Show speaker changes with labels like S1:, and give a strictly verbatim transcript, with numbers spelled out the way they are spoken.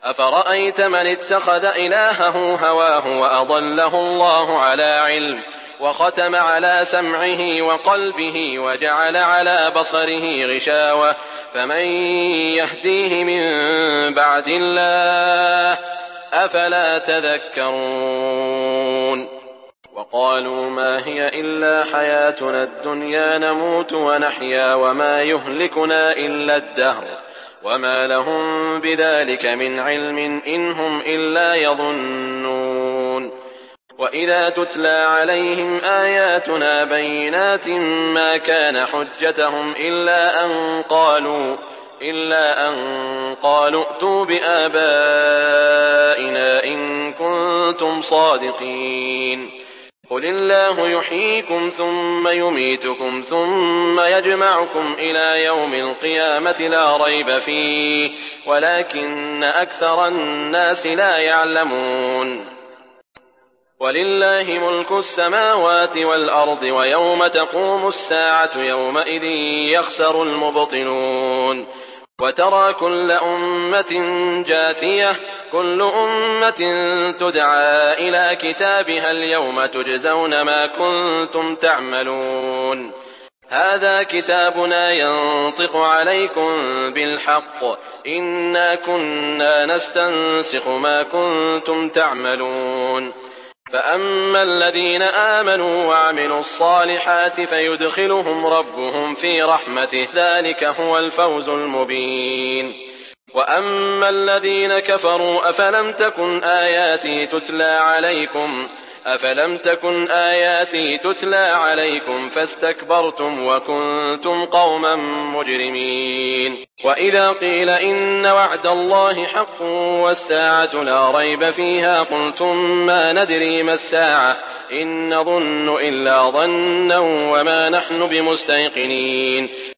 S1: أفرأيت من اتخذ إلهه هواه وأضله الله على علم وختم على سمعه وقلبه وجعل على بصره غشاوة فمن يهديه من بعد الله أفلا تذكرون وقالوا ما هي إلا حياتنا الدنيا نموت ونحيا وما يهلكنا إلا الدهر وما لهم بذلك من علم إن هم إلا يظنون وإذا تتلى عليهم آياتنا بينات ما كان حجتهم إلا أن قالوا إلا أن قالوا ائتوا بآبائنا إن كنتم صادقين قل الله يحييكم ثم يميتكم ثم يجمعكم إلى يوم القيامة لا ريب فيه ولكن أكثر الناس لا يعلمون ولله ملك السماوات والأرض ويوم تقوم الساعة يومئذ يخسر المبطلون وترى كل أمة جاثية كل أمة تدعى إلى كتابها اليوم تجزون ما كنتم تعملون هذا كتابنا ينطق عليكم بالحق إنا كنا نستنسخ ما كنتم تعملون فأما الذين آمنوا وعملوا الصالحات فيدخلهم ربهم في رحمته ذلك هو الفوز المبين وأما الذين كفروا أفلم تكن آياتي تتلى عليكم أفلم تكن آياتي تتلى عليكم فاستكبرتم وكنتم قوما مجرمين وإذا قيل إن وعد الله حق والساعة لا ريب فيها قلتم ما ندري ما الساعة إن نظن إلا ظنا وما نحن بمستيقنين